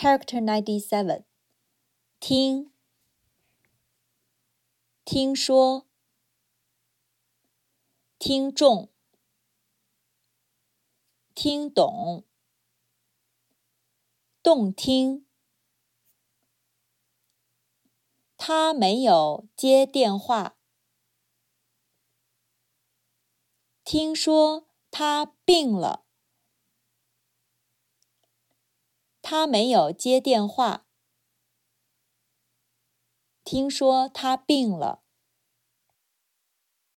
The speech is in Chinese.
Character 97. 听，听说，听众，听懂，动听。他没有接电话。听说他病了。他没有接电话。听说他病了。